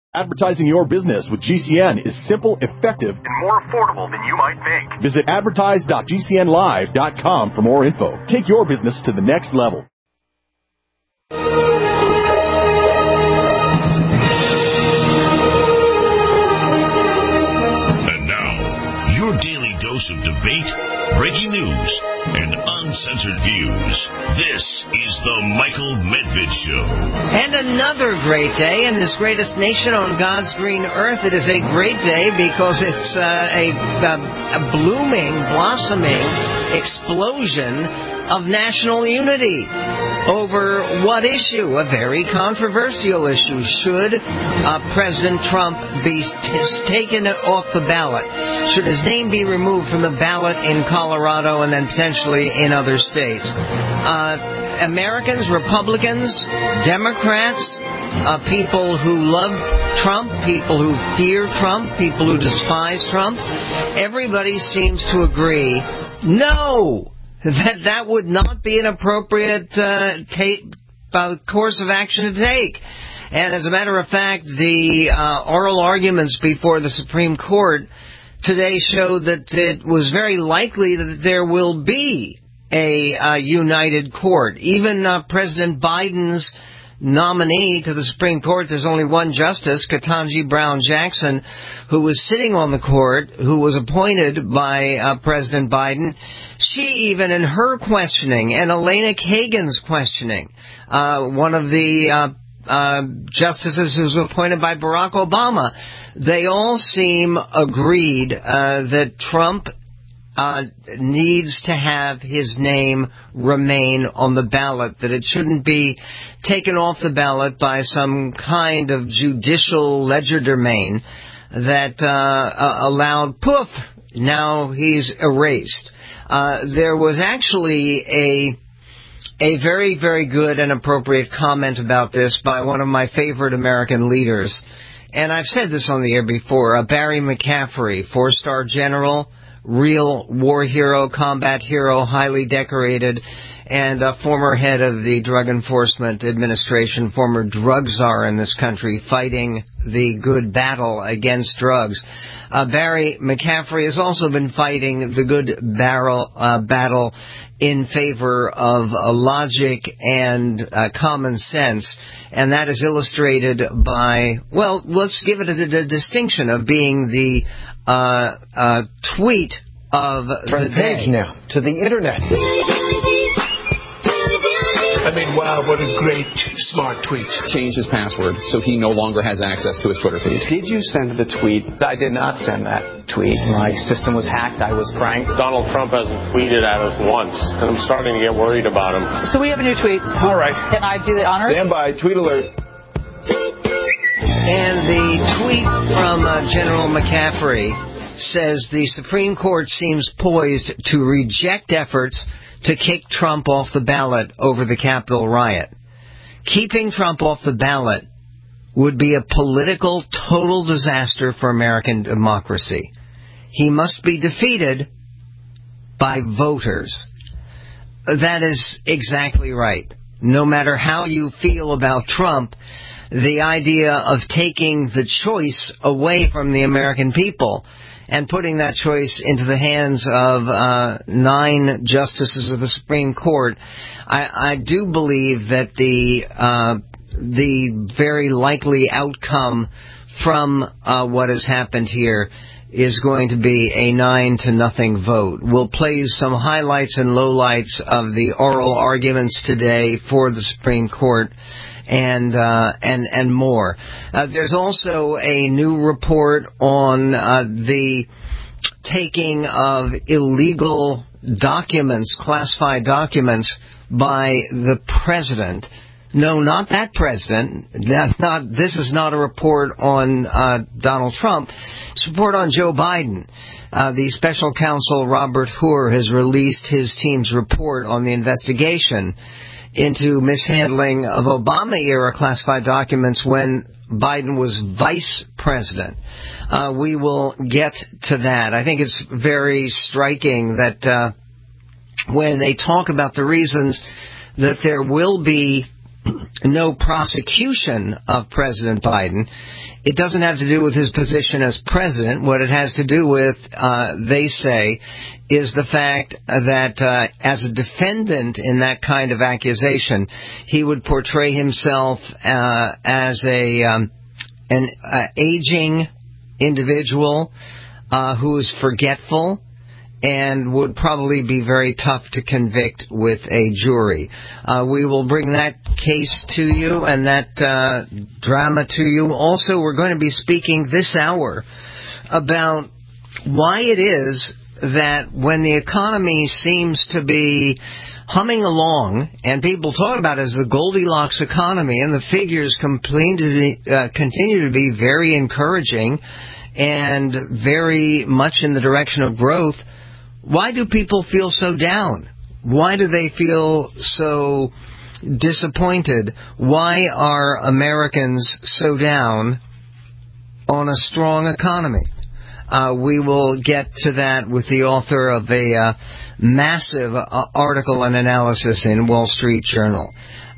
Advertising your business with GCN is simple, effective, and more affordable than you might think. Visit advertise.gcnlive.com for more info. Take your business to the next level. And now, your daily dose of debate, breaking news, and uncensored views. This is the Michael Medved Show. And another great day in this greatest nation on God's green earth. It is a great day because it's a blooming, blossoming explosion of national unity. Over what issue? A very controversial issue. Should President Trump be taken off the ballot? Should his name be removed from the ballot in Colorado and then potentially in other states? Americans, Republicans, Democrats, people who love Trump, people who fear Trump, people who despise Trump, everybody seems to agree, no, that would not be an appropriate course of action to take. And as a matter of fact, the oral arguments before the Supreme Court today showed that it was very likely that there will be a united court. Even President Biden's nominee to the Supreme Court, there's only one justice, Ketanji Brown Jackson, who was sitting on the court, who was appointed by President Biden. She even in her questioning, and Elena Kagan's questioning, one of the justices who was appointed by Barack Obama, they all seem agreed that Trump needs to have his name remain on the ballot, that it shouldn't be taken off the ballot by some kind of judicial legerdemain that allowed, poof, now he's erased. There was actually a very, very good and appropriate comment about this by one of my favorite American leaders. And I've said this on the air before, Barry McCaffrey, 4-star general, real war hero, combat hero, highly decorated, and former head of the Drug Enforcement Administration, former drug czar in this country, fighting the good battle against drugs. Barry McCaffrey has also been fighting the good battle in favor of logic and common sense, and that is illustrated by, well, let's give it a distinction of being the tweet of front the day. page now to the internet. I mean, wow, what a great, smart tweet. Changed his password, so he no longer has access to his Twitter feed. Did you send the tweet? I did not send that tweet. My system was hacked. I was pranked. Donald Trump hasn't tweeted at us once, and I'm starting to get worried about him. So we have a new tweet. All right. Can I do the honors? Stand by. Tweet alert. And the tweet from General McCaffrey says the Supreme Court seems poised to reject efforts to kick Trump off the ballot over the Capitol riot. Keeping Trump off the ballot would be a political total disaster for American democracy. He must be defeated by voters. That is exactly right. No matter how you feel about Trump, the idea of taking the choice away from the American people and putting that choice into the hands of 9 justices of the Supreme Court, I do believe that the very likely outcome from what has happened here is going to be a 9-0 vote. We'll play you some highlights and lowlights of the oral arguments today for the Supreme Court, and more. There's also a new report on the taking of illegal documents, classified documents, by the president. No, not that president. This is not a report on Donald Trump. It's a report on Joe Biden. The special counsel Robert Hur has released his team's report on the investigation into mishandling of Obama-era classified documents when Biden was vice president. We will get to that. I think it's very striking that when they talk about the reasons that there will be no prosecution of President Biden. It doesn't have to do with his position as president. What it has to do with, they say, is the fact that as a defendant in that kind of accusation, he would portray himself as an aging individual who is forgetful and would probably be very tough to convict with a jury. We will bring that case to you and that drama to you. Also, we're going to be speaking this hour about why it is that when the economy seems to be humming along, and people talk about it as the Goldilocks economy, and the figures continue to be very encouraging and very much in the direction of growth, why do people feel so down? Why do they feel so disappointed? Why are Americans so down on a strong economy? We will get to that with the author of a massive article and analysis in Wall Street Journal.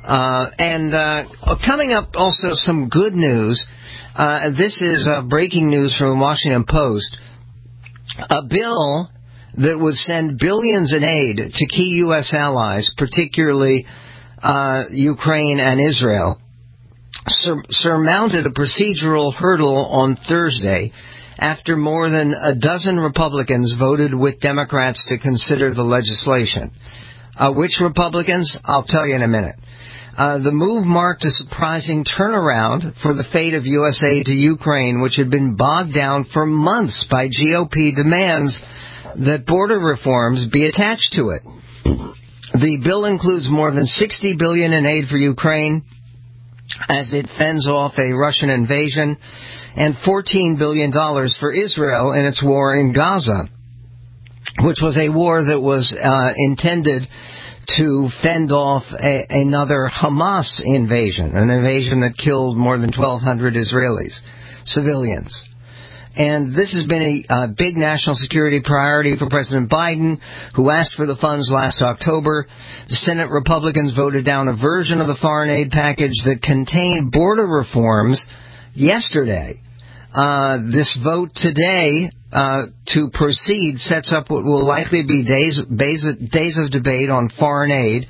And coming up also some good news. This is breaking news from the Washington Post. A bill that would send billions in aid to key U.S. allies, particularly Ukraine and Israel, surmounted a procedural hurdle on Thursday after more than a dozen Republicans voted with Democrats to consider the legislation. Which Republicans? I'll tell you in a minute. The move marked a surprising turnaround for the fate of U.S. aid to Ukraine, which had been bogged down for months by GOP demands that border reforms be attached to it. The bill includes more than $60 billion in aid for Ukraine as it fends off a Russian invasion, and $14 billion for Israel in its war in Gaza, which was a war that was intended to fend off another Hamas invasion, an invasion that killed more than 1,200 Israelis, civilians. And this has been a big national security priority for President Biden, who asked for the funds last October. The Senate Republicans voted down a version of the foreign aid package that contained border reforms yesterday. This vote today to proceed sets up what will likely be days of debate on foreign aid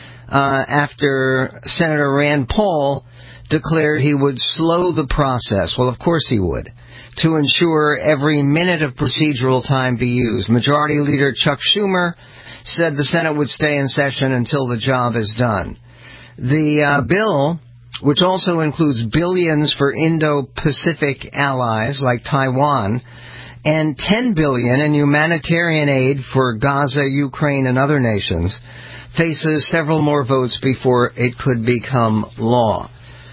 after Senator Rand Paul declared he would slow the process. Well, of course he would, to ensure every minute of procedural time be used. Majority Leader Chuck Schumer said the Senate would stay in session until the job is done. The bill, which also includes billions for Indo-Pacific allies like Taiwan, and $10 billion in humanitarian aid for Gaza, Ukraine, and other nations, faces several more votes before it could become law.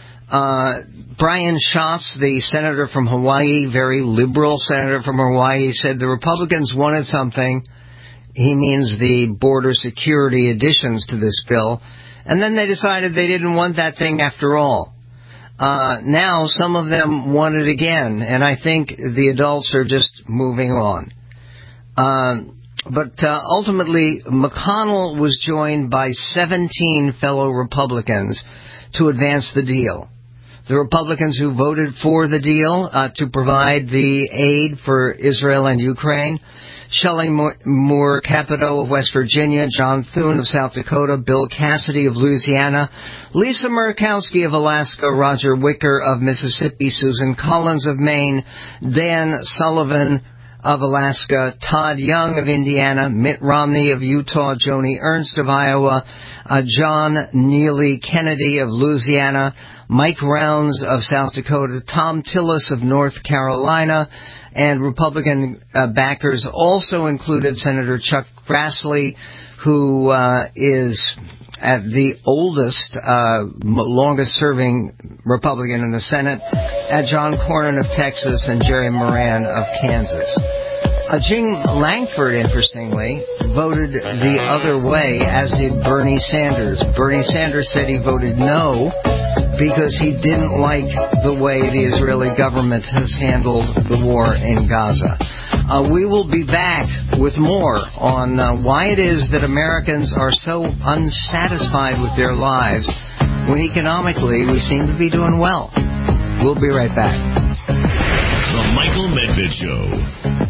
Brian Schatz, the senator from Hawaii, very liberal senator from Hawaii, said the Republicans wanted something. He means the border security additions to this bill. And then they decided they didn't want that thing after all. Now some of them want it again, and I think the adults are just moving on. But ultimately, McConnell was joined by 17 fellow Republicans to advance the deal. The Republicans who voted for the deal to provide the aid for Israel and Ukraine: Shelley Moore Capito of West Virginia, John Thune of South Dakota, Bill Cassidy of Louisiana, Lisa Murkowski of Alaska, Roger Wicker of Mississippi, Susan Collins of Maine, Dan Sullivan of Alaska, Todd Young of Indiana, Mitt Romney of Utah, Joni Ernst of Iowa, John Neely Kennedy of Louisiana, Mike Rounds of South Dakota, Tom Tillis of North Carolina, and Republican backers also included Senator Chuck Grassley, who is the oldest, longest-serving Republican in the Senate, John Cornyn of Texas, and Jerry Moran of Kansas. Jean Langford, interestingly, voted the other way, as did Bernie Sanders. Bernie Sanders said he voted no because he didn't like the way the Israeli government has handled the war in Gaza. We will be back with more on why it is that Americans are so unsatisfied with their lives when economically we seem to be doing well. We'll be right back. The Michael Medved Show.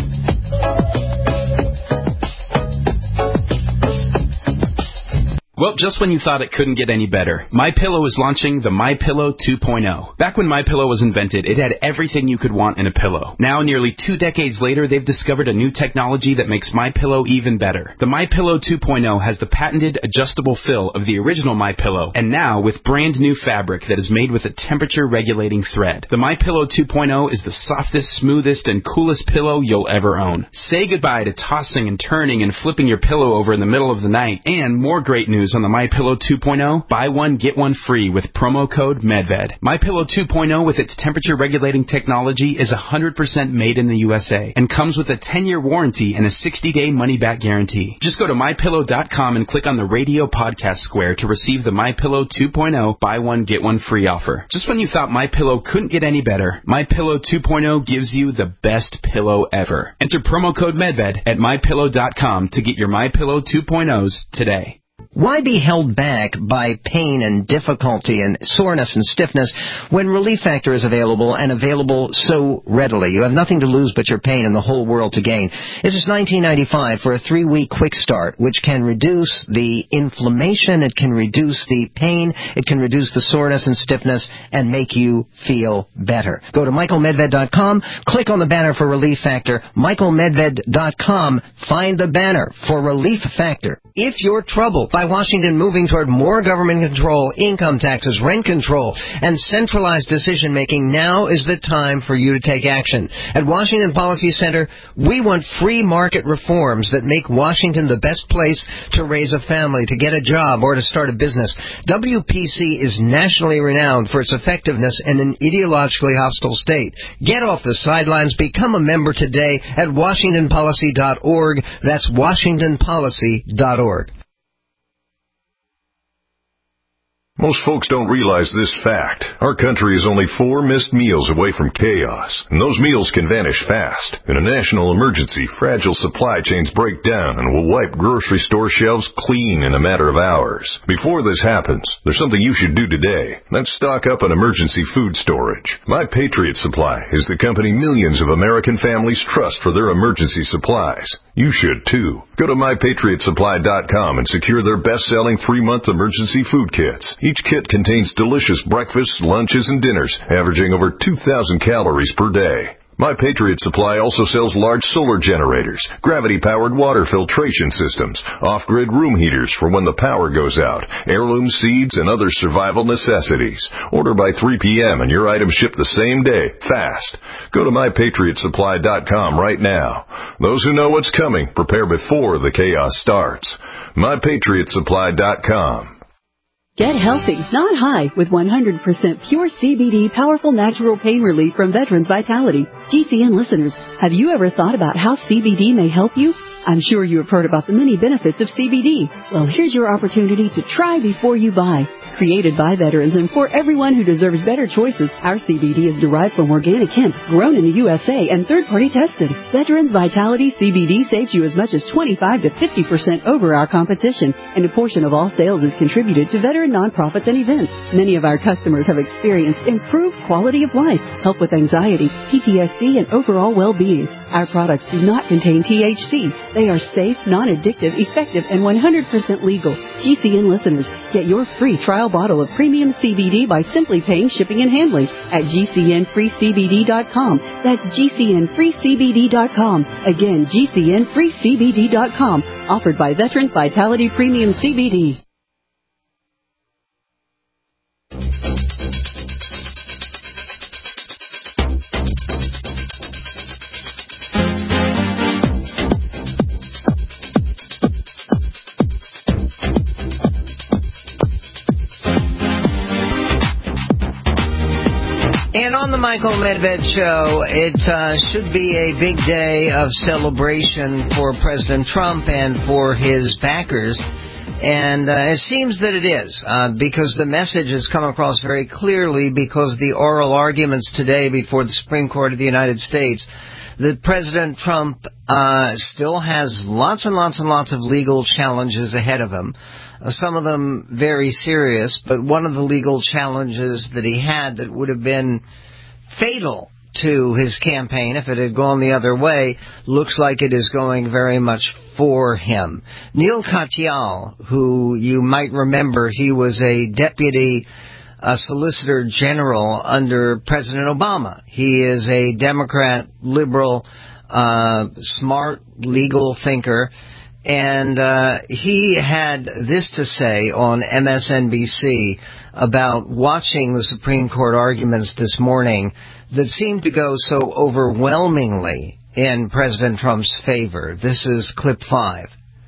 Well, just when you thought it couldn't get any better, MyPillow is launching the MyPillow 2.0. Back when MyPillow was invented, it had everything you could want in a pillow. Now, nearly 2 decades later, they've discovered a new technology that makes MyPillow even better. The MyPillow 2.0 has the patented adjustable fill of the original MyPillow, and now with brand new fabric that is made with a temperature-regulating thread. The MyPillow 2.0 is the softest, smoothest, and coolest pillow you'll ever own. Say goodbye to tossing and turning and flipping your pillow over in the middle of the night. And more great news on the MyPillow 2.0, buy one, get one free with promo code MEDVED. MyPillow 2.0 with its temperature-regulating technology is 100% made in the USA and comes with a 10-year warranty and a 60-day money-back guarantee. Just go to MyPillow.com and click on the radio podcast square to receive the MyPillow 2.0 buy one, get one free offer. Just when you thought MyPillow couldn't get any better, MyPillow 2.0 gives you the best pillow ever. Enter promo code MEDVED at MyPillow.com to get your MyPillow 2.0s today. Why be held back by pain and difficulty and soreness and stiffness when Relief Factor is available and available so readily? You have nothing to lose but your pain and the whole world to gain. This is $19.95 for a 3-week quick start, which can reduce the inflammation, it can reduce the pain, it can reduce the soreness and stiffness, and make you feel better. Go to MichaelMedved.com, click on the banner for Relief Factor, MichaelMedved.com, find the banner for Relief Factor. If you're troubled by Washington moving toward more government control, income taxes, rent control, and centralized decision-making, now is the time for you to take action. At Washington Policy Center, we want free market reforms that make Washington the best place to raise a family, to get a job, or to start a business. WPC is nationally renowned for its effectiveness in an ideologically hostile state. Get off the sidelines. Become a member today at WashingtonPolicy.org. That's WashingtonPolicy.org. Most folks don't realize this fact. Our country is only 4 missed meals away from chaos, and those meals can vanish fast. In a national emergency, fragile supply chains break down and will wipe grocery store shelves clean in a matter of hours. Before this happens, there's something you should do today. That's stock up on emergency food storage. My Patriot Supply is the company millions of American families trust for their emergency supplies. You should, too. Go to MyPatriotSupply.com and secure their best-selling 3-month emergency food kits. Each kit contains delicious breakfasts, lunches, and dinners, averaging over 2,000 calories per day. My Patriot Supply also sells large solar generators, gravity-powered water filtration systems, off-grid room heaters for when the power goes out, heirloom seeds, and other survival necessities. Order by 3 p.m. and your items ship the same day, fast. Go to MyPatriotSupply.com right now. Those who know what's coming, prepare before the chaos starts. MyPatriotSupply.com. Get healthy, not high, with 100% pure CBD powerful natural pain relief from Veterans Vitality. GCN listeners, have you ever thought about how CBD may help you? I'm sure you have heard about the many benefits of CBD. Well, here's your opportunity to try before you buy. Created by veterans and for everyone who deserves better choices, our CBD is derived from organic hemp, grown in the USA and third-party tested. Veterans Vitality CBD saves you as much as 25 to 50% over our competition, and a portion of all sales is contributed to veteran nonprofits and events. Many of our customers have experienced improved quality of life, help with anxiety, PTSD, and overall well-being. Our products do not contain THC. They are safe, non-addictive, effective, and 100% legal. GCN listeners, get your free trial bottle of premium CBD by simply paying shipping and handling at GCNFreeCBD.com. That's GCNFreeCBD.com. Again, GCNFreeCBD.com. Offered by Veterans Vitality Premium CBD. And on the Michael Medved Show, it should be a big day of celebration for President Trump and for his backers. And it seems that it is, because the message has come across very clearly, because the oral arguments today before the Supreme Court of the United States, that President Trump still has lots and lots and lots of legal challenges ahead of him. Some of them very serious, but one of the legal challenges that he had that would have been fatal to his campaign if it had gone the other way looks like it is going very much for him. Neil Katyal, who you might remember, he was a deputy Solicitor General under President Obama. He is a Democrat, liberal, smart, legal thinker, and he had this to say on MSNBC about watching the Supreme Court arguments this morning that seemed to go so overwhelmingly in President Trump's favor. This is clip 5.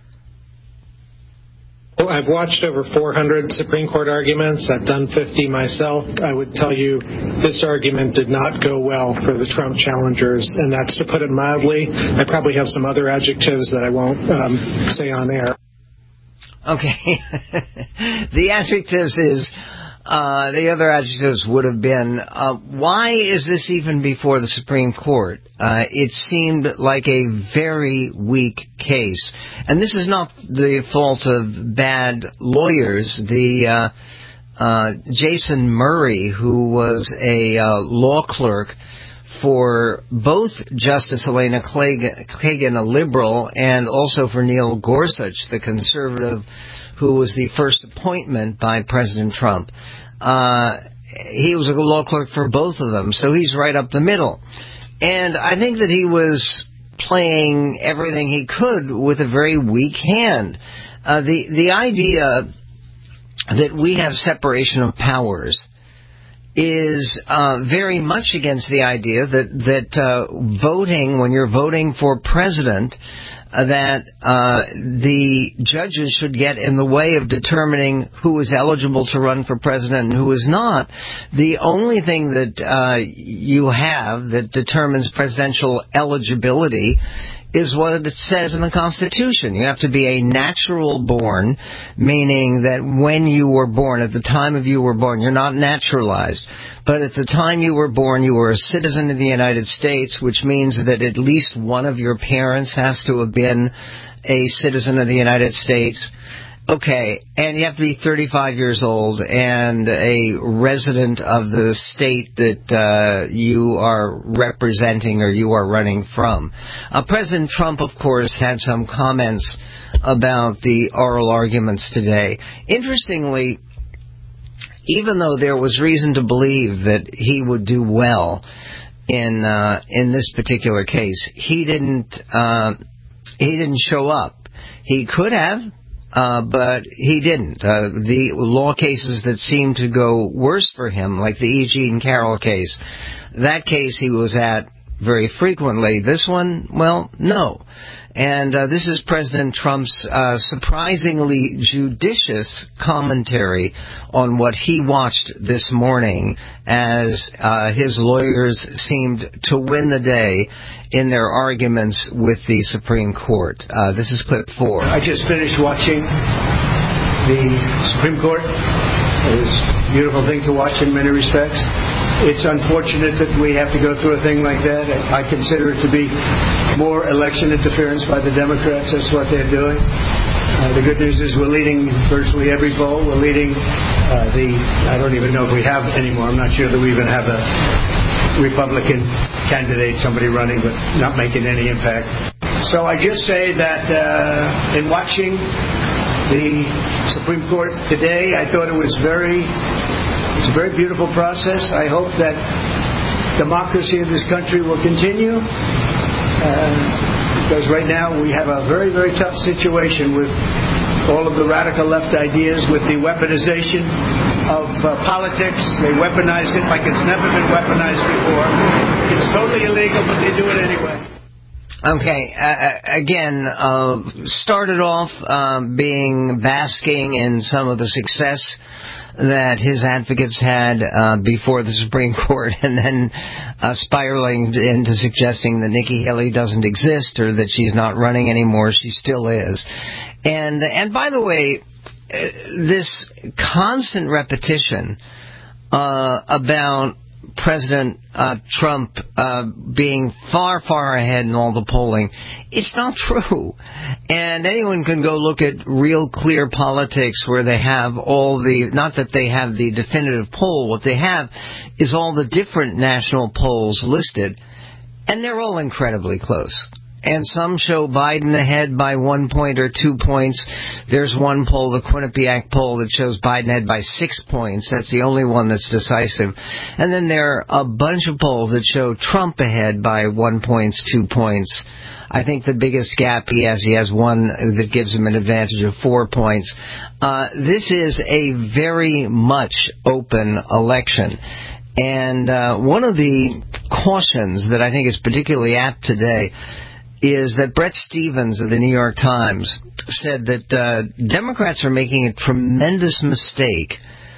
Well, I've watched over 400 Supreme Court arguments. I've done 50 myself. I would tell you this argument did not go well for the Trump challengers, and that's to put it mildly. I probably have some other adjectives that I won't say on air. Okay. The adjectives is... the other adjectives would have been, why is this even before the Supreme Court? It seemed like a very weak case. And this is not the fault of bad lawyers. The Jason Murray, who was a law clerk for both Justice Elena Kagan, a liberal, and also for Neil Gorsuch, the conservative, who was the first appointment by President Trump. He was a law clerk for both of them, so he's right up the middle. And I think that he was playing everything he could with a very weak hand. The idea that we have separation of powers is very much against the idea that voting, when you're voting for president, that the judges should get in the way of determining who is eligible to run for president and who is not. The only thing that you have that determines presidential eligibility is what it says in the Constitution. You have to be a natural born, meaning that when you were born, at the time of you were born, you're not naturalized. But at the time you were born, you were a citizen of the United States, which means that at least one of your parents has to have been a citizen of the United States. Okay, and you have to be 35 years old and a resident of the state that you are representing or you are running from. President Trump, of course, had some comments about the oral arguments today. Interestingly, even though there was reason to believe that he would do well in this particular case, he didn't show up. He could have. But he didn't. The law cases that seemed to go worse for him, like the E. Jean Carroll case, that case he was at very frequently. This one, well, no. And this is President Trump's surprisingly judicious commentary on what he watched this morning as his lawyers seemed to win the day in their arguments with the Supreme Court. This is clip 4. I just finished watching the Supreme Court. It was a beautiful thing to watch in many respects. It's unfortunate that we have to go through a thing like that. I consider it to be more election interference by the Democrats. That's what they're doing. The good news is we're leading virtually every poll. We're leading I don't even know if we have anymore. I'm not sure that we even have a Republican candidate, somebody running but not making any impact. So I just say that in watching the Supreme Court today, I thought it's a very beautiful process. I hope that democracy in this country will continue because right now we have a very, very tough situation with all of the radical left ideas, with the weaponization of politics. They weaponize it like it's never been weaponized before. It's totally illegal, but they do it anyway. Okay, again, started off basking in some of the success that his advocates had before the Supreme Court, and then spiraling into suggesting that Nikki Haley doesn't exist or that she's not running anymore. She still is. And by the way, this constant repetition about President Trump being far, far ahead in all the polling, it's not true. And anyone can go look at Real Clear Politics, where they have all the, not that they have the definitive poll, what they have is all the different national polls listed, and they're all incredibly close. And some show Biden ahead by 1 point or 2 points. There's one poll, the Quinnipiac poll, that shows Biden ahead by 6 points. That's the only one that's decisive. And then there are a bunch of polls that show Trump ahead by 1 point, 2 points. I think the biggest gap he has one that gives him an advantage of 4 points. This is a very much open election. And one of the cautions that I think is particularly apt today is that Bret Stephens of the New York Times said that Democrats are making a tremendous mistake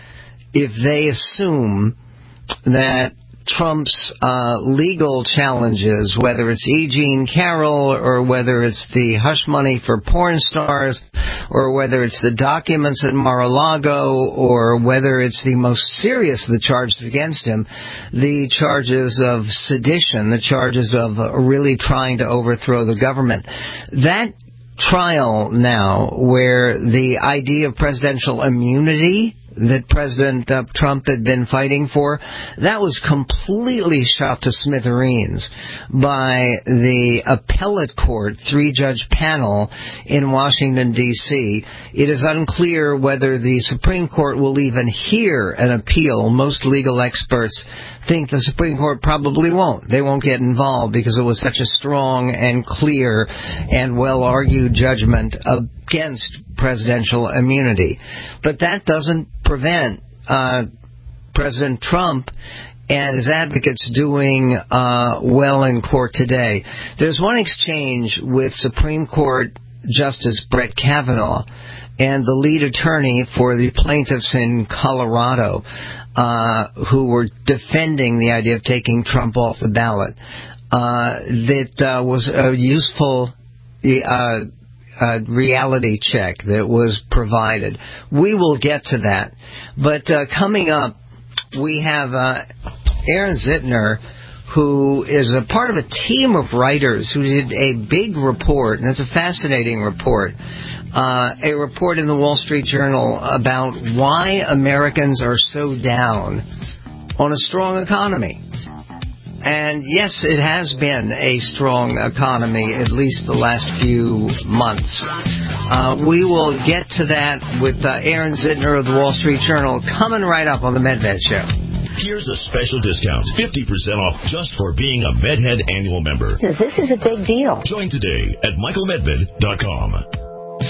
if they assume that Trump's legal challenges, whether it's E. Jean Carroll or whether it's the hush money for porn stars or whether it's the documents at Mar-a-Lago or whether it's the most serious of the charges against him, the charges of sedition, the charges of really trying to overthrow the government. That trial now, where the idea of presidential immunity that President Trump had been fighting for, that was completely shot to smithereens by the appellate court 3-judge panel in Washington, D.C. It is unclear whether the Supreme Court will even hear an appeal. Most legal experts think the Supreme Court probably won't. They won't get involved because it was such a strong and clear and well-argued judgment against presidential immunity. But that doesn't prevent President Trump and his advocates doing well in court today. There's one exchange with Supreme Court Justice Brett Kavanaugh and the lead attorney for the plaintiffs in Colorado who were defending the idea of taking Trump off the ballot. That was a useful reality check that was provided. We will get to that. But coming up, we have Aaron Zitner, who is a part of a team of writers who did a big report, and it's a fascinating report, a report in the Wall Street Journal about why Americans are so down on a strong economy. And yes, it has been a strong economy, at least the last few months. We will get to that with Aaron Zitner of the Wall Street Journal coming right up on the MedVed Show. Here's a special discount, 50% off just for being a MedHead annual member. This is a big deal. Join today at michaelmedved.com.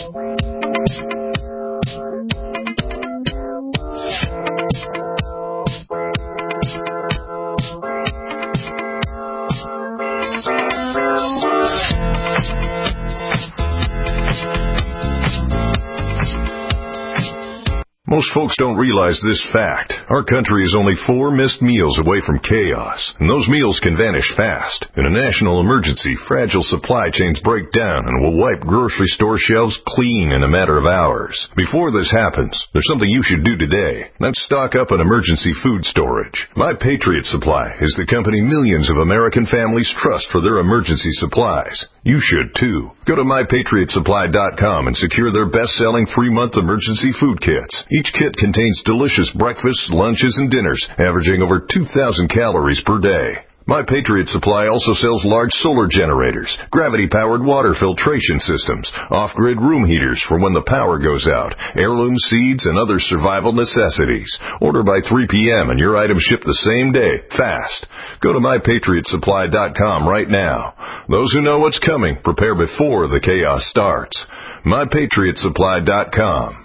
Most folks don't realize this fact. Our country is only 4 missed meals away from chaos, and those meals can vanish fast. In a national emergency, fragile supply chains break down and will wipe grocery store shelves clean in a matter of hours. Before this happens, there's something you should do today. That's stock up on emergency food storage. My Patriot Supply is the company millions of American families trust for their emergency supplies. You should too. Go to mypatriotsupply.com and secure their best-selling 3-month emergency food kits. Each kit contains delicious breakfasts, lunches, and dinners, averaging over 2,000 calories per day. My Patriot Supply also sells large solar generators, gravity-powered water filtration systems, off-grid room heaters for when the power goes out, heirloom seeds, and other survival necessities. Order by 3 p.m. and your items ship the same day, fast. Go to mypatriotsupply.com right now. Those who know what's coming prepare before the chaos starts. mypatriotsupply.com.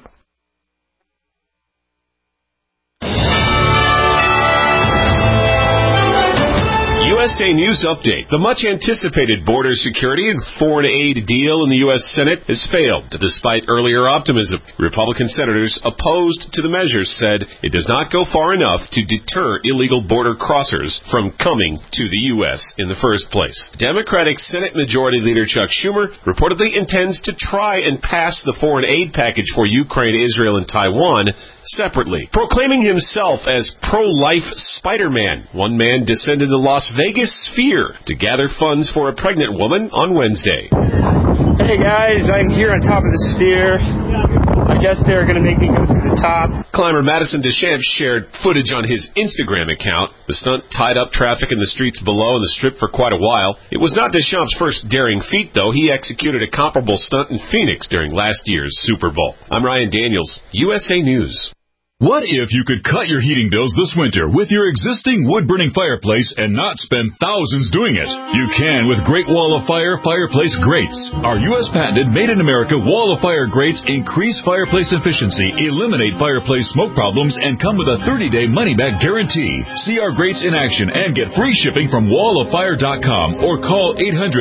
U.S. USA News Update. The much-anticipated border security and foreign aid deal in the U.S. Senate has failed, despite earlier optimism. Republican senators opposed to the measure said it does not go far enough to deter illegal border crossers from coming to the U.S. in the first place. Democratic Senate Majority Leader Chuck Schumer reportedly intends to try and pass the foreign aid package for Ukraine, Israel, and Taiwan separately, proclaiming himself as pro-life Spider-Man. One man descended the Las Vegas Sphere to gather funds for a pregnant woman on Wednesday. Hey guys, I'm here on top of the Sphere. I guess they're going to make me go through the top. Climber Madison Deschamps shared footage on his Instagram account. The stunt tied up traffic in the streets below and the Strip for quite a while. It was not Deschamps' first daring feat, though. He executed a comparable stunt in Phoenix during last year's Super Bowl. I'm Ryan Daniels, USA News. What if you could cut your heating bills this winter with your existing wood-burning fireplace and not spend thousands doing it? You can with Great Wall of Fire fireplace grates. Our U.S.-patented, made-in-America Wall of Fire grates increase fireplace efficiency, eliminate fireplace smoke problems, and come with a 30-day money-back guarantee. See our grates in action and get free shipping from walloffire.com or call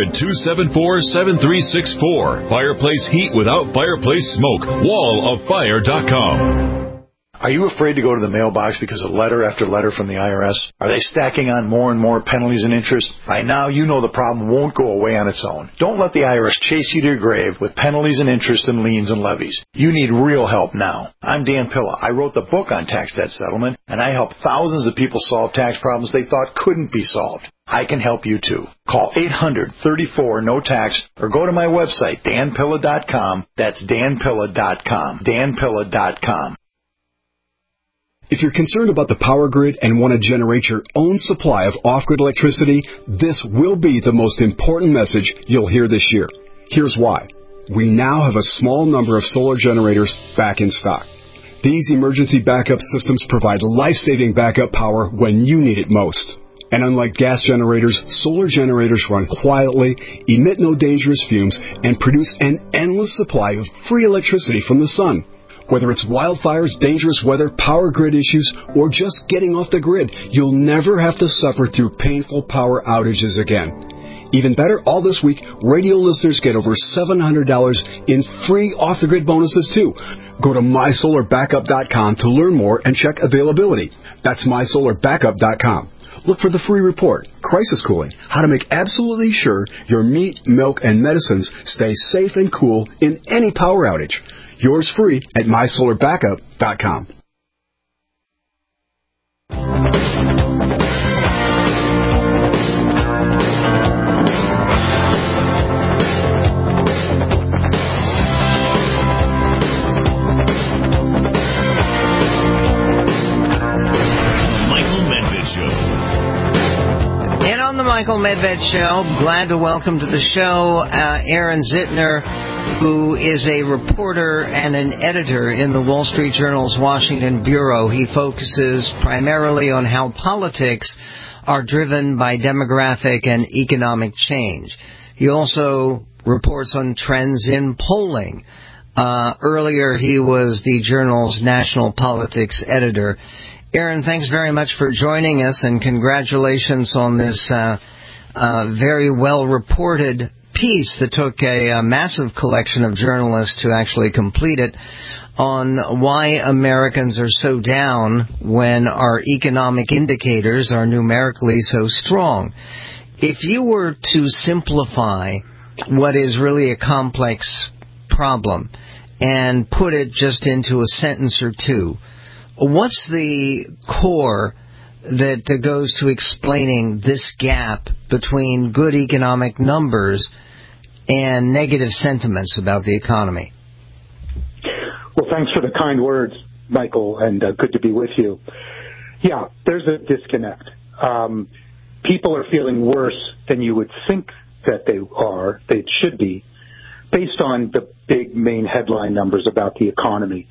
800-274-7364. Fireplace heat without fireplace smoke. walloffire.com. Are you afraid to go to the mailbox because of letter after letter from the IRS? Are they stacking on more and more penalties and interest? By now, you know the problem won't go away on its own. Don't let the IRS chase you to your grave with penalties and interest and liens and levies. You need real help now. I'm Dan Pilla. I wrote the book on tax debt settlement, and I help thousands of people solve tax problems they thought couldn't be solved. I can help you too. Call 800-34-NO-TAX or go to my website, danpilla.com. That's danpilla.com. danpilla.com. If you're concerned about the power grid and want to generate your own supply of off-grid electricity, this will be the most important message you'll hear this year. Here's why. We now have a small number of solar generators back in stock. These emergency backup systems provide life-saving backup power when you need it most. And unlike gas generators, solar generators run quietly, emit no dangerous fumes, and produce an endless supply of free electricity from the sun. Whether it's wildfires, dangerous weather, power grid issues, or just getting off the grid, you'll never have to suffer through painful power outages again. Even better, all this week, radio listeners get over $700 in free off-the-grid bonuses, too. Go to mysolarbackup.com to learn more and check availability. That's mysolarbackup.com. Look for the free report, Crisis Cooling, how to make absolutely sure your meat, milk, and medicines stay safe and cool in any power outage. Yours free at mysolarbackup.com. Michael Medved Show. Glad to welcome to the show Aaron Zitner, who is a reporter and an editor in the Wall Street Journal's Washington Bureau. He focuses primarily on how politics are driven by demographic and economic change. He also reports on trends in polling. Earlier, he was the Journal's national politics editor. Aaron, thanks very much for joining us, and congratulations on this very well-reported piece that took a massive collection of journalists to actually complete it on why Americans are so down when our economic indicators are numerically so strong. If you were to simplify what is really a complex problem and put it just into a sentence or two, what's the core that goes to explaining this gap between good economic numbers and negative sentiments about the economy? Well, thanks for the kind words, Michael, and good to be with you. Yeah, there's a disconnect. People are feeling worse than you would think that they should be, based on the big main headline numbers about the economy.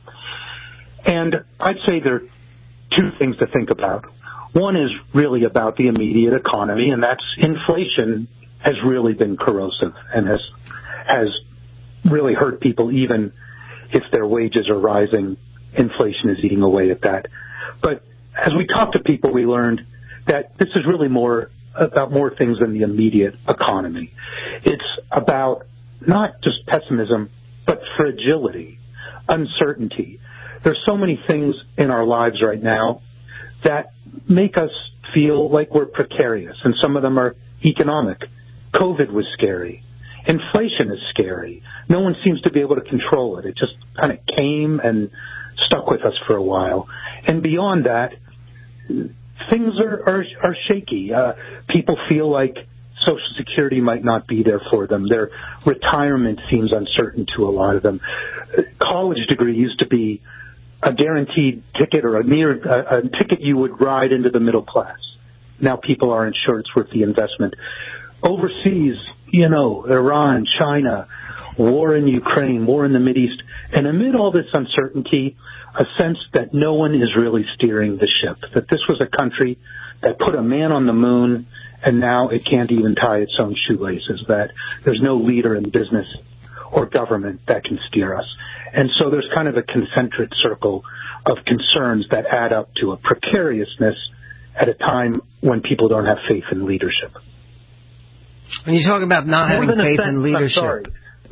And I'd say there are two things to think about. One is really about the immediate economy, and that's inflation has really been corrosive and has really hurt people. Even if their wages are rising, inflation is eating away at that. But as we talked to people, we learned that this is really more about more things than the immediate economy. It's about not just pessimism, but fragility, uncertainty. There's so many things in our lives right now that make us feel like we're precarious, and some of them are economic. COVID was scary. Inflation is scary. No one seems to be able to control it. It just kind of came and stuck with us for a while. And beyond that, things are shaky. People feel like Social Security might not be there for them. Their retirement seems uncertain to a lot of them. College degree used to be a guaranteed ticket or a ticket you would ride into the middle class. Now people aren't sure it's worth the investment. Overseas, Iran, China, war in Ukraine, war in the Mideast, and amid all this uncertainty, a sense that no one is really steering the ship, that this was a country that put a man on the moon and now it can't even tie its own shoelaces, that there's no leader in business or government that can steer us. And so there's kind of a concentric circle of concerns that add up to a precariousness at a time when people don't have faith in leadership. When you talk about not having faith in leadership,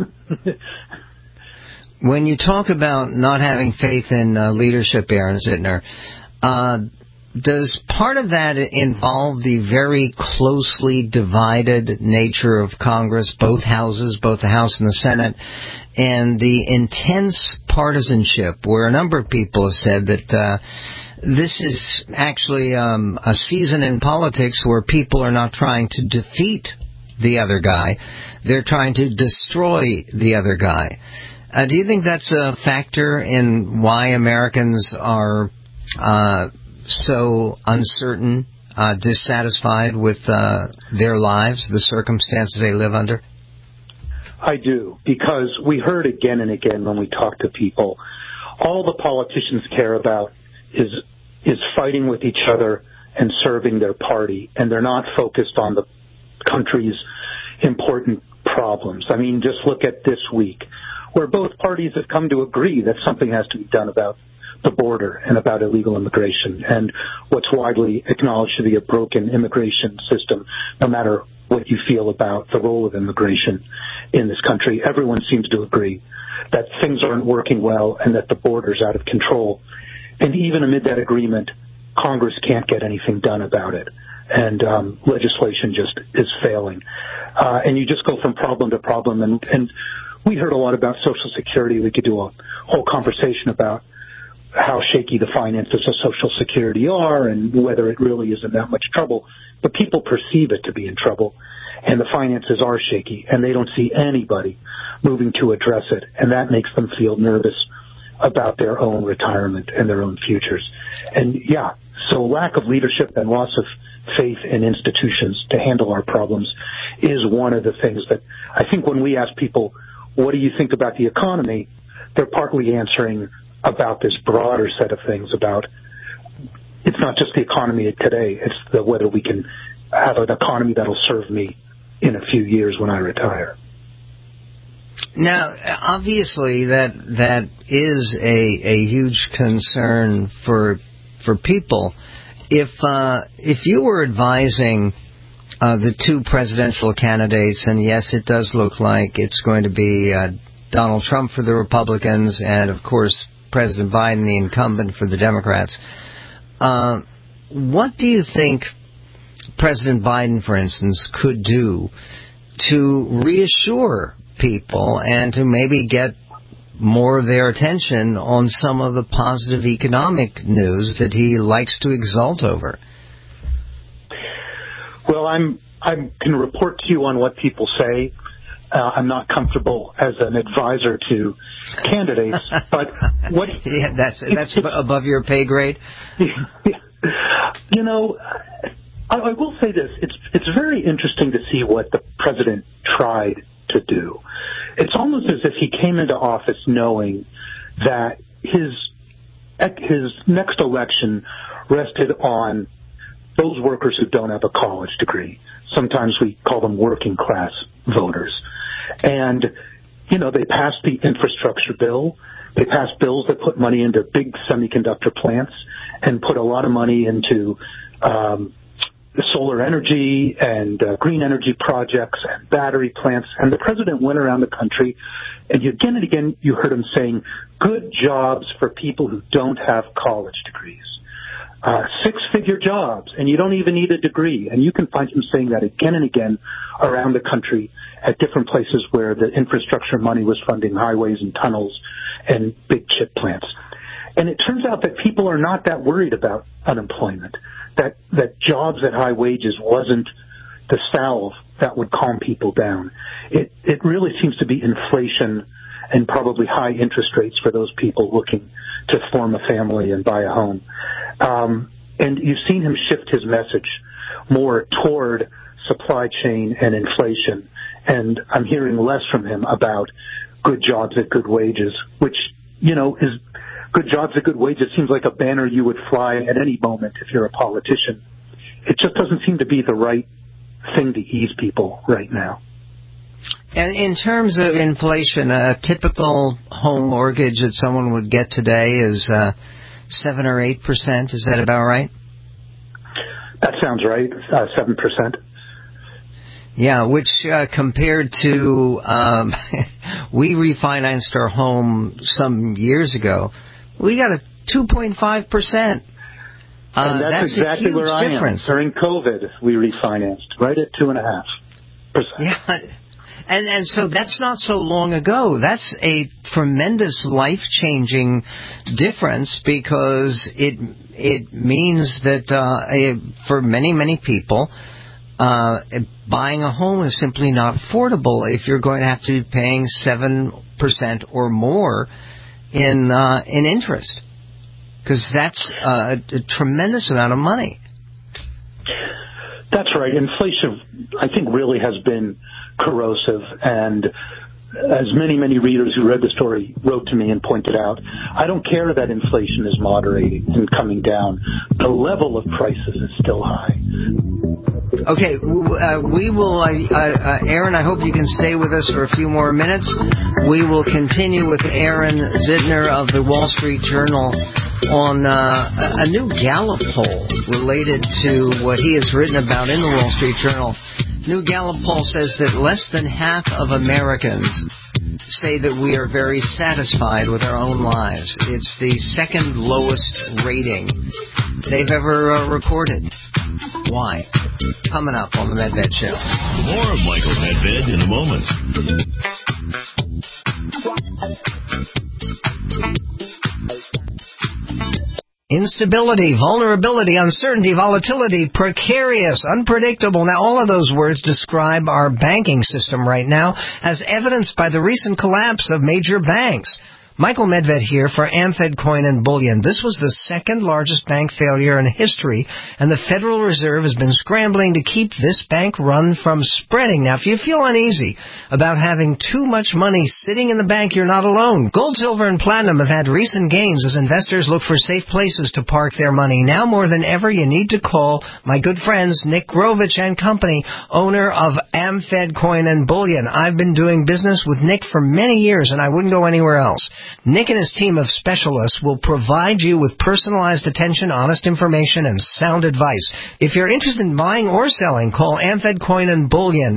when you talk about not having faith in leadership, Aaron Zitner, does part of that involve the very closely divided nature of Congress, both houses, both the House and the Senate, and the intense partisanship where a number of people have said that this is actually a season in politics where people are not trying to defeat the other guy, they're trying to destroy the other guy. Do you think that's a factor in why Americans are so uncertain, dissatisfied with their lives, the circumstances they live under? I do, because we heard again and again when we talk to people, all the politicians care about is fighting with each other and serving their party, and they're not focused on the country's important problems. I mean, just look at this week, where both parties have come to agree that something has to be done about the border and about illegal immigration and what's widely acknowledged to be a broken immigration system, no matter what you feel about the role of immigration in this country. Everyone seems to agree that things aren't working well and that the border's out of control. And even amid that agreement, Congress can't get anything done about it. And legislation just is failing. And you just go from problem to problem. And we heard a lot about Social Security. We could do a whole conversation about how shaky the finances of Social Security are and whether it really is in that much trouble. But people perceive it to be in trouble, and the finances are shaky, and they don't see anybody moving to address it. And that makes them feel nervous about their own retirement and their own futures. And, yeah, so lack of leadership and loss of faith in institutions to handle our problems is one of the things that I think when we ask people, what do you think about the economy, they're partly answering about this broader set of things about it's not just the economy today, it's whether we can have an economy that'll serve me in a few years when I retire. Now, obviously, that is a huge concern for people. If you were advising the two presidential candidates, and yes, it does look like it's going to be Donald Trump for the Republicans and, of course, President Biden, the incumbent, for the Democrats, what do you think President Biden, for instance, could do to reassure people and to maybe get more of their attention on some of the positive economic news that he likes to exult over? Well, I can report to you on what people say. I'm not comfortable as an advisor to candidates, but what? Yeah, that's above your pay grade. You know, I will say this: it's very interesting to see what the president tried to do. It's almost as if he came into office knowing that his next election rested on those workers who don't have a college degree. Sometimes we call them working class voters. And, you know, they passed the infrastructure bill. They passed bills that put money into big semiconductor plants and put a lot of money into solar energy and green energy projects and battery plants. And the president went around the country, and again and again you heard him saying, good jobs for people who don't have college degrees. Six-figure jobs, and you don't even need a degree. And you can find him saying that again and again around the country at different places where the infrastructure money was funding highways and tunnels and big chip plants. And it turns out that people are not that worried about unemployment, that jobs at high wages wasn't the salve that would calm people down. It really seems to be inflation and probably high interest rates for those people looking to form a family and buy a home. And you've seen him shift his message more toward supply chain and inflation. And I'm hearing less from him about good jobs at good wages, which, is good jobs at good wages seems like a banner you would fly at any moment if you're a politician. It just doesn't seem to be the right thing to ease people right now. And in terms of inflation, a typical home mortgage that someone would get today is 7 or 8%. Is that about right? That sounds right. 7%. Yeah, which compared to we refinanced our home some years ago. We got a 2.5%. And that's exactly where I am. During COVID, we refinanced right at 2.5%. Yeah. And so that's not so long ago. That's a tremendous life-changing difference because it means that for many, many people, buying a home is simply not affordable if you're going to have to be paying 7% or more in interest, because that's a tremendous amount of money. That's right. Inflation, I think, really has been corrosive, and as many readers who read the story wrote to me and pointed out, I don't care that inflation is moderating and coming down. The level of prices is still high. Okay, we will, Aaron, I hope you can stay with us for a few more minutes. We will continue with Aaron Zitner of the Wall Street Journal on a new Gallup poll related to what he has written about in the Wall Street Journal. New Gallup poll says that less than half of Americans say that we are very satisfied with our own lives. It's the second lowest rating they've ever recorded. Why? Coming up on the Medved Show. More of Michael Medved in a moment. Instability, vulnerability, uncertainty, volatility, precarious, unpredictable. Now, all of those words describe our banking system right now, as evidenced by the recent collapse of major banks. Michael Medved here for AmFed Coin and Bullion. This was the second largest bank failure in history, and the Federal Reserve has been scrambling to keep this bank run from spreading. Now, if you feel uneasy about having too much money sitting in the bank, you're not alone. Gold, silver, and platinum have had recent gains as investors look for safe places to park their money. Now more than ever, you need to call my good friends Nick Grovich and Company, owner of AmFed Coin and Bullion. I've been doing business with Nick for many years, and I wouldn't go anywhere else. Nick and his team of specialists will provide you with personalized attention, honest information, and sound advice. If you're interested in buying or selling, call AmFed Coin and Bullion,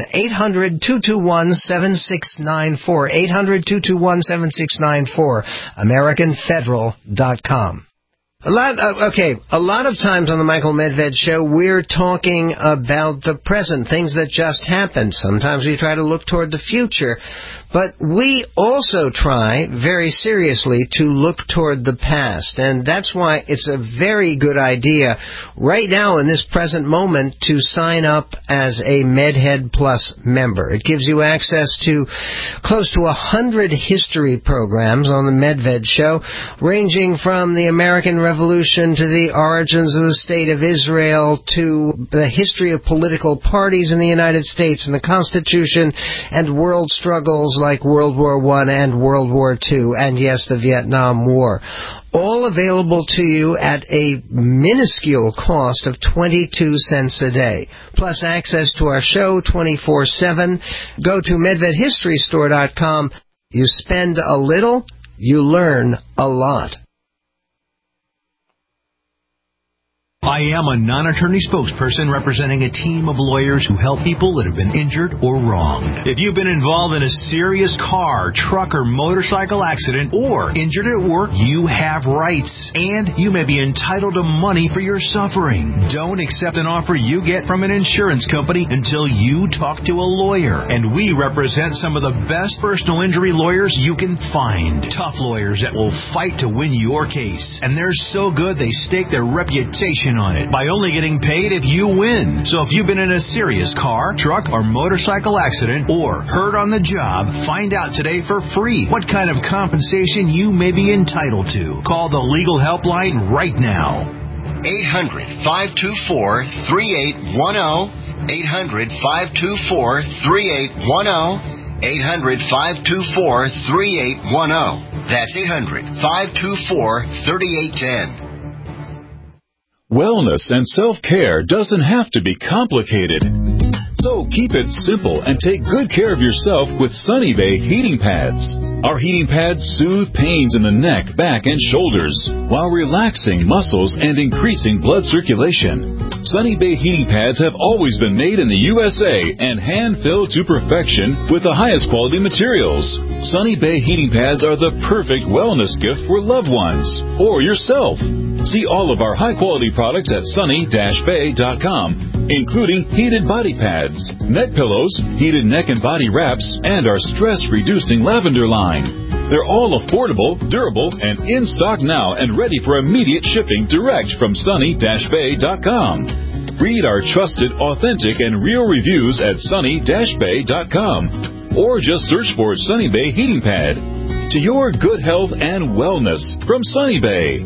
800-221-7694, 800-221-7694, AmericanFederal.com. A lot of times on the Michael Medved Show, we're talking about the present, things that just happened. Sometimes we try to look toward the future. But we also try, very seriously, to look toward the past. And that's why it's a very good idea right now in this present moment to sign up as a MedHead Plus member. It gives you access to close to 100 history programs on the Medved Show, ranging from the American Revolution to the origins of the State of Israel to the history of political parties in the United States and the Constitution and world struggles like World War I and World War II, and yes, the Vietnam War. All available to you at a minuscule cost of 22 cents a day. Plus access to our show 24/7. Go to MedvedHistoryStore.com. You spend a little, you learn a lot. I am a non-attorney spokesperson representing a team of lawyers who help people that have been injured or wronged. If you've been involved in a serious car, truck, or motorcycle accident or injured at work, you have rights, and you may be entitled to money for your suffering. Don't accept an offer you get from an insurance company until you talk to a lawyer, and we represent some of the best personal injury lawyers you can find. Tough lawyers that will fight to win your case, and they're so good they stake their reputation on it by only getting paid if you win. So if you've been in a serious car, truck, or motorcycle accident or hurt on the job, find out today for free what kind of compensation you may be entitled to. Call the legal helpline right now. 800-524-3810. 800-524-3810. 800-524-3810. That's 800-524-3810. Wellness and self-care doesn't have to be complicated. So keep it simple and take good care of yourself with Sunny Bay heating pads. Our heating pads soothe pains in the neck, back, and shoulders while relaxing muscles and increasing blood circulation. Sunny Bay heating pads have always been made in the USA and hand-filled to perfection with the highest quality materials. Sunny Bay heating pads are the perfect wellness gift for loved ones or yourself. See all of our high-quality products at sunny-bay.com, including heated body pads, neck pillows, heated neck and body wraps, and our stress-reducing lavender line. They're all affordable, durable, and in stock now and ready for immediate shipping direct from sunny-bay.com. Read our trusted, authentic, and real reviews at sunny-bay.com, or just search for Sunny Bay Heating Pad. To your good health and wellness from Sunny Bay.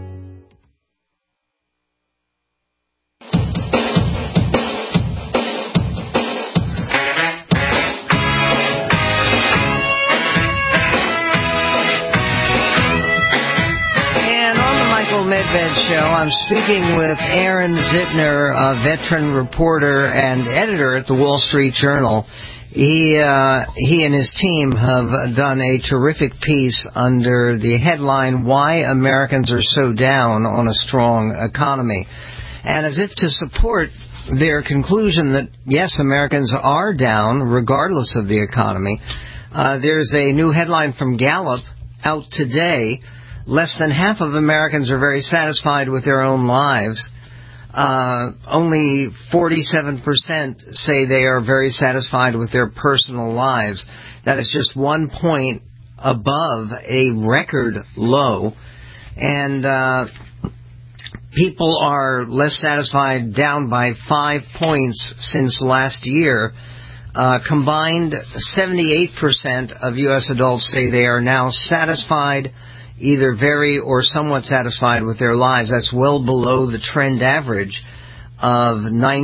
Medved Show. I'm speaking with Aaron Zitner, a veteran reporter and editor at the Wall Street Journal. He and his team have done a terrific piece under the headline, Why Americans Are So Down on a Strong Economy. And as if to support their conclusion that, yes, Americans are down regardless of the economy, there's a new headline from Gallup out today. Less than half of Americans are very satisfied with their own lives. Only 47% say they are very satisfied with their personal lives. That is just 1 point above a record low. And people are less satisfied, down by 5 points since last year. Combined, 78% of U.S. adults say they are now satisfied, either very or somewhat satisfied with their lives. That's well below the trend average of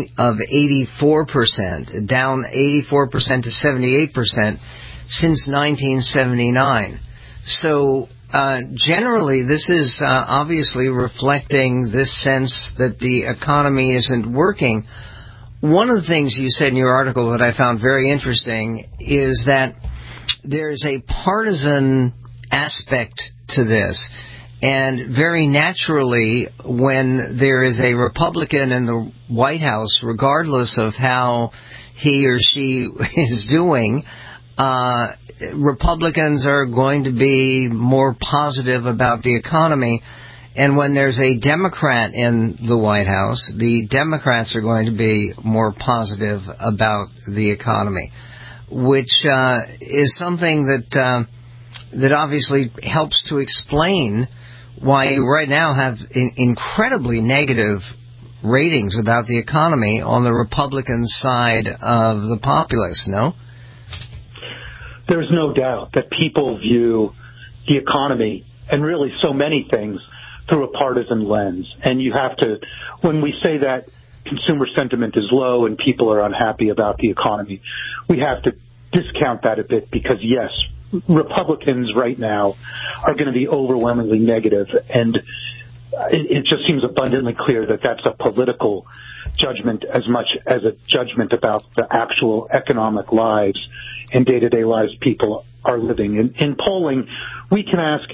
84%, down 84% to 78% since 1979. So generally, this is obviously reflecting this sense that the economy isn't working. One of the things you said in your article that I found very interesting is that there's a partisan aspect to this. And very naturally, when there is a Republican in the White House, regardless of how he or she is doing, Republicans are going to be more positive about the economy. And when there's a Democrat in the White House, the Democrats are going to be more positive about the economy, which is something that obviously helps to explain why you right now have incredibly negative ratings about the economy on the Republican side of the populace, no? There's no doubt that people view the economy and really so many things through a partisan lens. And you have to, when we say that consumer sentiment is low and people are unhappy about the economy, we have to discount that a bit because, yes, Republicans right now are going to be overwhelmingly negative, and it just seems abundantly clear that that's a political judgment as much as a judgment about the actual economic lives and day-to-day lives people are living. In polling, we can ask,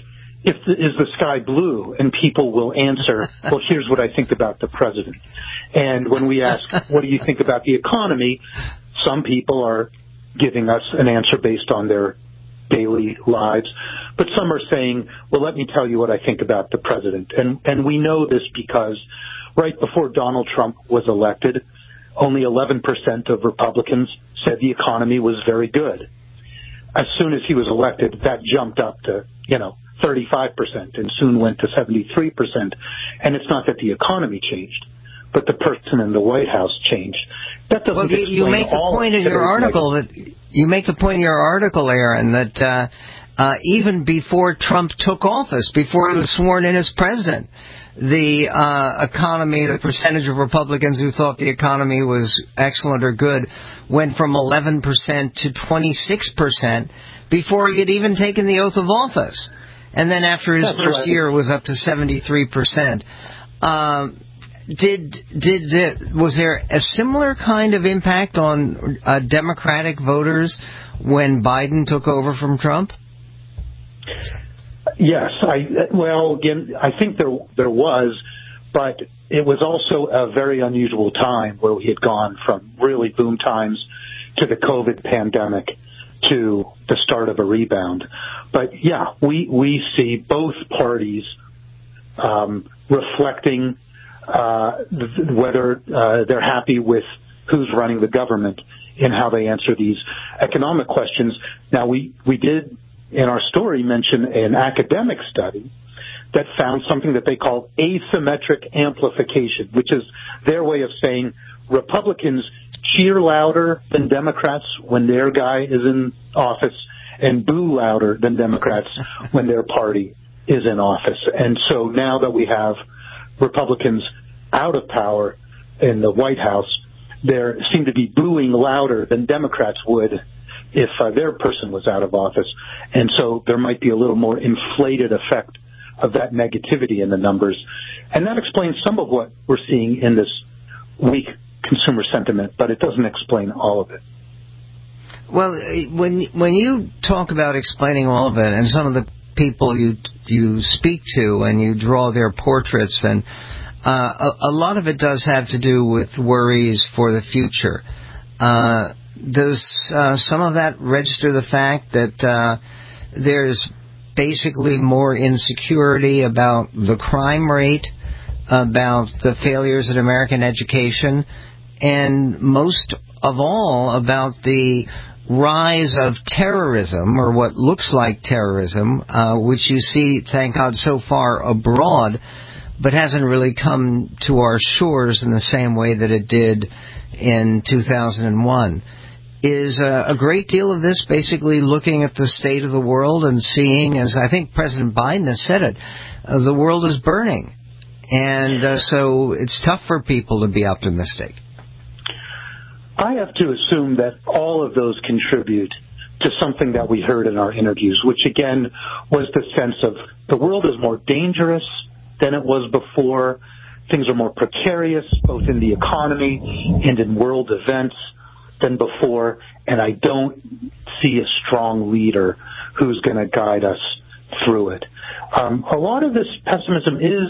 is the sky blue? And people will answer, well, here's what I think about the president. And when we ask, what do you think about the economy? Some people are giving us an answer based on their daily lives. But some are saying, well, let me tell you what I think about the president. And we know this because right before Donald Trump was elected, only 11% of Republicans said the economy was very good. As soon as he was elected, that jumped up to, 35% and soon went to 73%. And it's not that the economy changed, but the person in the White House changed. That doesn't explain you make the point in your article Aaron, that even before Trump took office, before he was sworn in as president, the economy, the percentage of Republicans who thought the economy was excellent or good, went from 11% to 26% before he had even taken the oath of office. And then after his first year, it was up to 73%. Was there a similar kind of impact on Democratic voters when Biden took over from Trump? Yes. I think there was, but it was also a very unusual time where we had gone from really boom times to the COVID pandemic to the start of a rebound. But yeah, we see both parties reflecting whether they're happy with who's running the government in how they answer these economic questions. Now, we did in our story mention an academic study that found something that they call asymmetric amplification, which is their way of saying Republicans cheer louder than Democrats when their guy is in office and boo louder than Democrats when their party is in office. And so now that we have Republicans out of power in the White House, they seem to be booing louder than Democrats would if their person was out of office. And so there might be a little more inflated effect of that negativity in the numbers. And that explains some of what we're seeing in this weak consumer sentiment, but it doesn't explain all of it. Well, when you talk about explaining all of it, and some of the people you speak to and you draw their portraits, and a lot of it does have to do with worries for the future. Does some of that register the fact that there's basically more insecurity about the crime rate, about the failures in American education, and most of all about the rise of terrorism, or what looks like terrorism, which you see, thank God, so far abroad, but hasn't really come to our shores in the same way that it did in 2001. Is a great deal of this basically looking at the state of the world and seeing, as I think President Biden has said it, the world is burning. And so it's tough for people to be optimistic. I have to assume that all of those contribute to something that we heard in our interviews, which again was the sense of the world is more dangerous than it was before. Things are more precarious, both in the economy and in world events than before, and I don't see a strong leader who's going to guide us through it. A lot of this pessimism is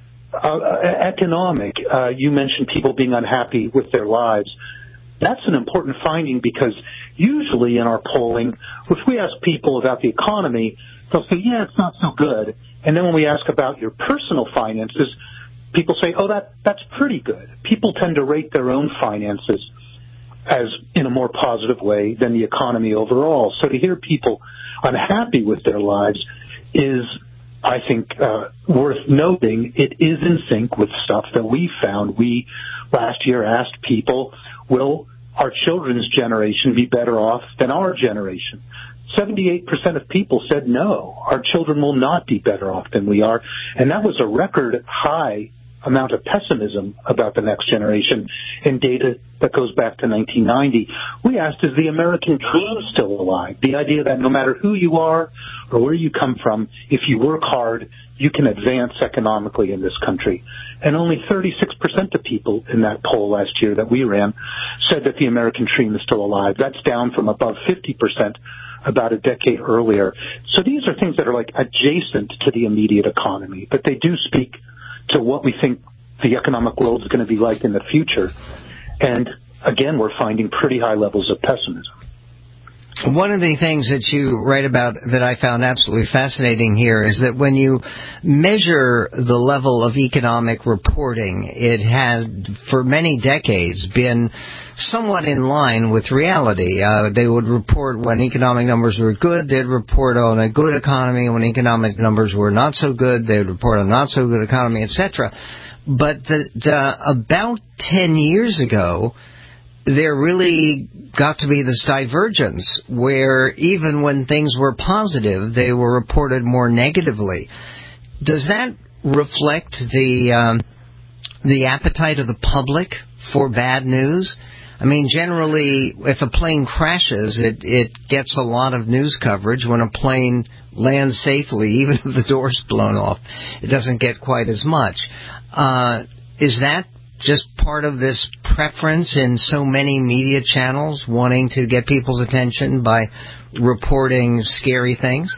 economic. You mentioned people being unhappy with their lives. That's an important finding because usually in our polling, if we ask people about the economy, they'll say, yeah, it's not so good. And then when we ask about your personal finances, people say, oh, that's pretty good. People tend to rate their own finances as in a more positive way than the economy overall. So to hear people unhappy with their lives is, I think, worth noting. It is in sync with stuff that we found. We last year asked people, will our children's generation be better off than our generation? 78% of people said no, our children will not be better off than we are. And that was a record high amount of pessimism about the next generation in data that goes back to 1990. We asked, is the American dream still alive? The idea that no matter who you are or where you come from, if you work hard, you can advance economically in this country. And only 36% of people in that poll last year that we ran said that the American dream is still alive. That's down from above 50% about a decade earlier. So these are things that are like adjacent to the immediate economy, but they do speak to what we think the economic world is going to be like in the future. And again, we're finding pretty high levels of pessimism. One of the things that you write about that I found absolutely fascinating here is that when you measure the level of economic reporting, it has, for many decades, been somewhat in line with reality. They would report when economic numbers were good, they'd report on a good economy. When economic numbers were not so good, they would report on a not so good economy, etc. But about 10 years ago, there really got to be this divergence where even when things were positive, they were reported more negatively. Does that reflect the appetite of the public for bad news? I mean, generally, if a plane crashes, it gets a lot of news coverage. When a plane lands safely, even if the door's blown off, it doesn't get quite as much. Is that just part of this preference in so many media channels wanting to get people's attention by reporting scary things?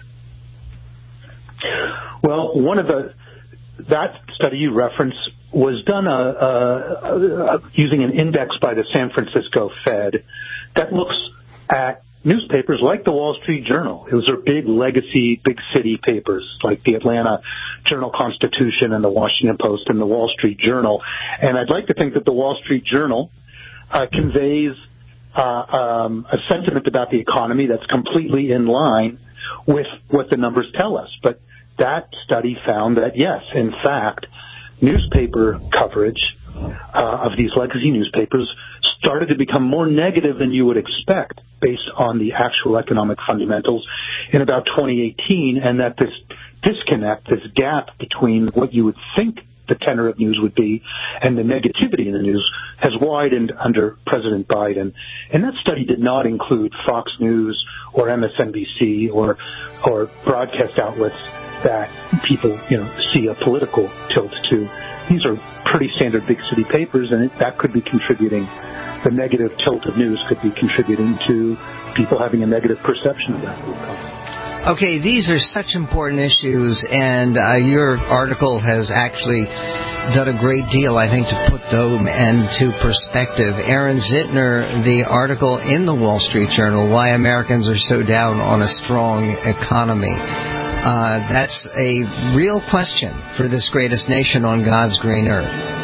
Well, that study you reference was done using an index by the San Francisco Fed that looks at newspapers like the Wall Street Journal. Those are big legacy, big city papers like the Atlanta Journal-Constitution and the Washington Post and the Wall Street Journal. And I'd like to think that the Wall Street Journal conveys a sentiment about the economy that's completely in line with what the numbers tell us. But that study found that, yes, in fact, newspaper coverage of these legacy newspapers started to become more negative than you would expect based on the actual economic fundamentals in about 2018, and that this disconnect, this gap between what you would think the tenor of news would be and the negativity in the news has widened under President Biden. And that study did not include Fox News or MSNBC or broadcast outlets that people, see a political tilt to. These are pretty standard big city papers, and that could be contributing. The negative tilt of news could be contributing to people having a negative perception of that. Okay, these are such important issues, and your article has actually done a great deal, I think, to put them into perspective. Aaron Zitner, the article in the Wall Street Journal, Why Americans Are So Down on a Strong Economy. That's a real question for this greatest nation on God's green earth.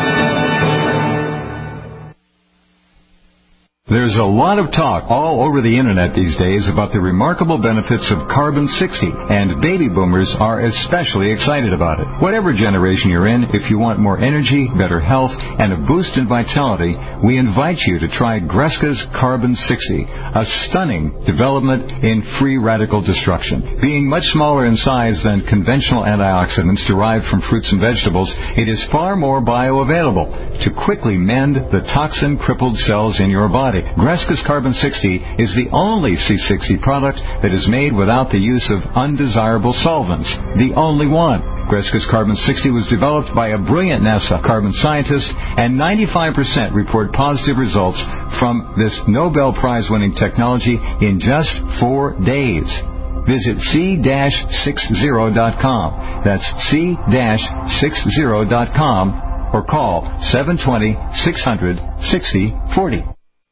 There's a lot of talk all over the internet these days about the remarkable benefits of Carbon-60, and baby boomers are especially excited about it. Whatever generation you're in, if you want more energy, better health, and a boost in vitality, we invite you to try Greska's Carbon-60, a stunning development in free radical destruction. Being much smaller in size than conventional antioxidants derived from fruits and vegetables, it is far more bioavailable to quickly mend the toxin-crippled cells in your body. Greska's Carbon-60 is the only C60 product that is made without the use of undesirable solvents. The only one. Greska's Carbon-60 was developed by a brilliant NASA carbon scientist, and 95% report positive results from this Nobel Prize-winning technology in just 4 days. Visit c-60.com. That's c-60.com, or call 720-600-6040.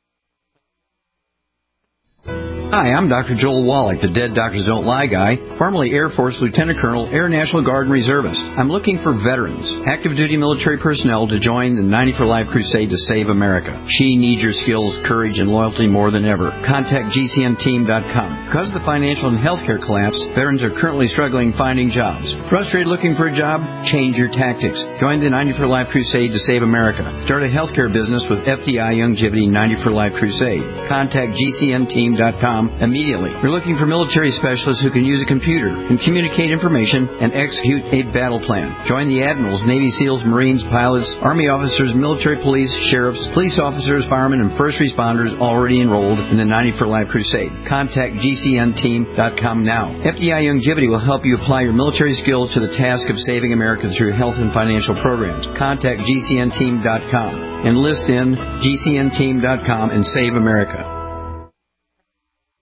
Hi, I'm Dr. Joel Wallach, the Dead Doctors Don't Lie guy, formerly Air Force Lieutenant Colonel, Air National Guard and Reservist. I'm looking for veterans, active duty military personnel to join the 90 for Life crusade to save America. She needs your skills, courage, and loyalty more than ever. Contact GCNteam.com. Because of the financial and healthcare collapse, veterans are currently struggling finding jobs. Frustrated looking for a job? Change your tactics. Join the 90 for Life crusade to save America. Start a healthcare business with FDI Youngevity 90 for Life crusade. Contact GCNteam.com immediately. We're looking for military specialists who can use a computer, can communicate information, and execute a battle plan. Join the admirals, Navy SEALs, Marines, pilots, Army officers, military police, sheriffs, police officers, firemen, and first responders already enrolled in the 90 for Life crusade. Contact GCNteam.com now. FDI Youngevity will help you apply your military skills to the task of saving America through health and financial programs. Contact GCNteam.com. Enlist in GCNteam.com and save America.